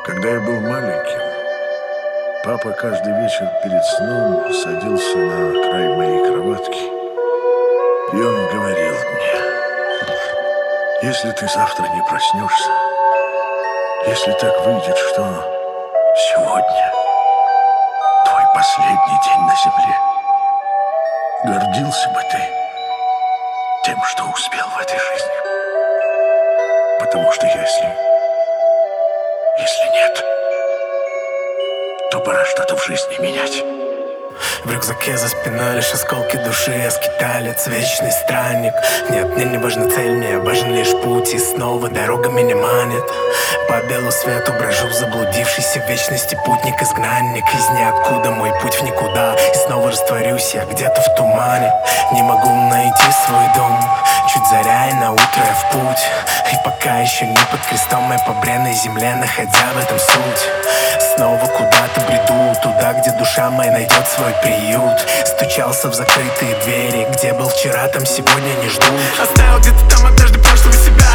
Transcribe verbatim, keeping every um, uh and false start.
Когда я был маленьким, папа каждый вечер перед сном садился на край моей кроватки, и он говорил мне: если ты завтра не проснешься, если так выйдет, что сегодня твой последний день на земле, гордился бы ты тем, что успел в этой жизни. Потому что если... если нет, то пора что-то в жизни менять. В рюкзаке за спиной лишь осколки души, я скиталец, вечный странник. Нет, мне не важна цель, мне важен лишь путь, и снова дорога меня манит. По белу свету брожу, заблудившийся в вечности путник-изгнанник. Из ниоткуда мой путь в никуда, и снова растворюсь я где-то в тумане. Не могу найти свой дом, чуть заря и на утро я в путь. И пока еще не под крестом, я по бренной земле, находя в этом суть. Снова куда-то бреду, туда, где душа моя найдет свой приют. Стучался в закрытые двери, где был вчера, там сегодня не ждут. Оставил где-то там однажды прошлого себя.